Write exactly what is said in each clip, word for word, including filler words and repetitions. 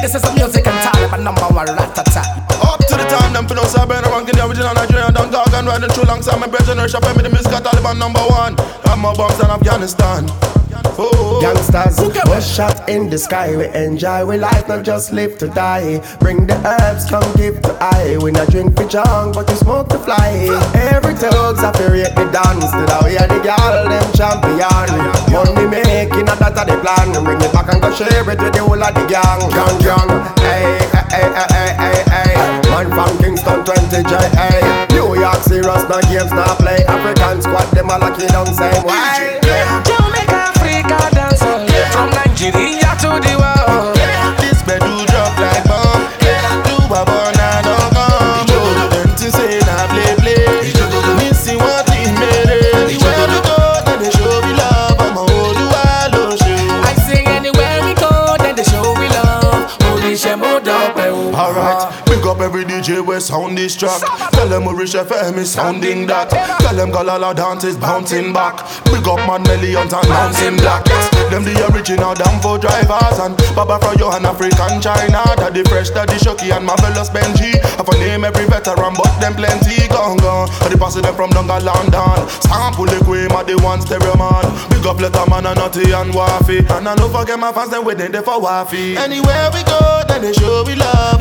This is the music and Taliban number one rat-a-tat. Up to the time, them finna say better ranking the original Nigerian Don Dog and riding through alongside my brethren. Rush up me the music Taliban number one. I'm more bombs than Afghanistan. Oh. Youngsters, one shot in the sky. We enjoy, we life, not just live to die. Bring the herbs, come give to I. We not drink for junk, but we smoke to fly. Every thugs have to rate the dance. Still out here the girl, them champion. Money making, a that a the plan. Bring it back and go share it with the whole of the gang. Gang, gang, hey, hey, hey, hey, hey, hey. Man from Kingston twenty J, hey. New York serious, no games, no play. African squad, them all lucky down same way. Jamaica, Africa, dance all yeah. From Nigeria to the world yeah. This bed do drop like bomb yeah. Do a banana don't come oh. Them to say na play play Missing what he made it Anywhere we go, then they show we love I'm a whole while show I sing anywhere we go, then they show we love Holy Shemo Dope. Alright, big up every D J we sound this track. Tell them Rich F M is sounding that. Tell them Galala dance is bouncing back. Big up man millions and bouncing black. Yes, them the original damn for drivers and Baba from Johan African China. Daddy Fresh, Daddy Shocky and Marvelous Benji. I for name every veteran but them plenty gone gone. I the pass them from Dunga London. Sample the cream at the one stereo man. Big up Letterman and Nutty and Wafi. And I don't forget my fans them waiting there for Wafi. Anywhere we go, then they show we love.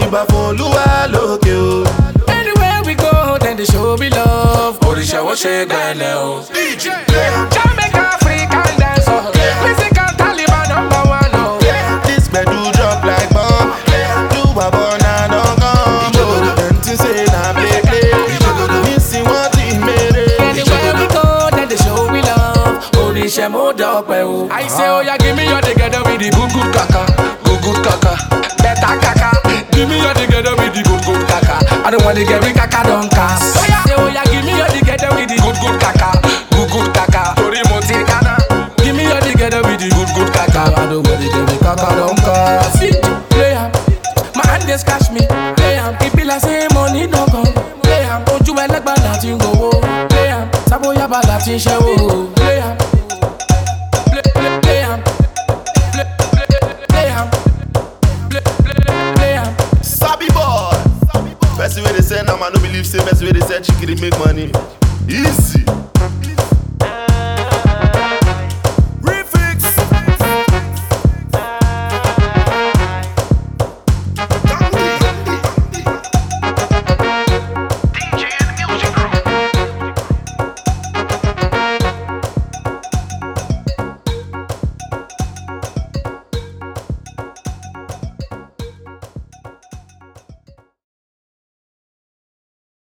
Anywhere we go, then they show me love. Orisha wo she gbele o. D J Jamaica, African dance oh. Music and Taliban number one oh. This bed do drop like bomb. Do a banana don't come oh. Them to say na play play. Missing what he made it. Anywhere we go, then they show me love. Orisha mo dope o. I say oh yeah, give me your together with the good good kaka, good good kaka, better kaka. Give me your together with the good good kaka. I don't want to get me kaka don't cast. Oh yeah, oh yeah, give me your together with the good good kaka, good good kaka. Tori moti kana. Give me your together with the good good kaka. I don't want to get me kaka don't cast. See, play am, my hand just catch me. Play am, it be like say money don't come. Play am, ojú ẹlẹ́gbà láti go. Play am, sábò yaba láti ṣe wo. Play am, play play play am, play play play am, play play play am. Sabi boy. Best way they say now, man, no believe say best way they say chicken make money. Easy.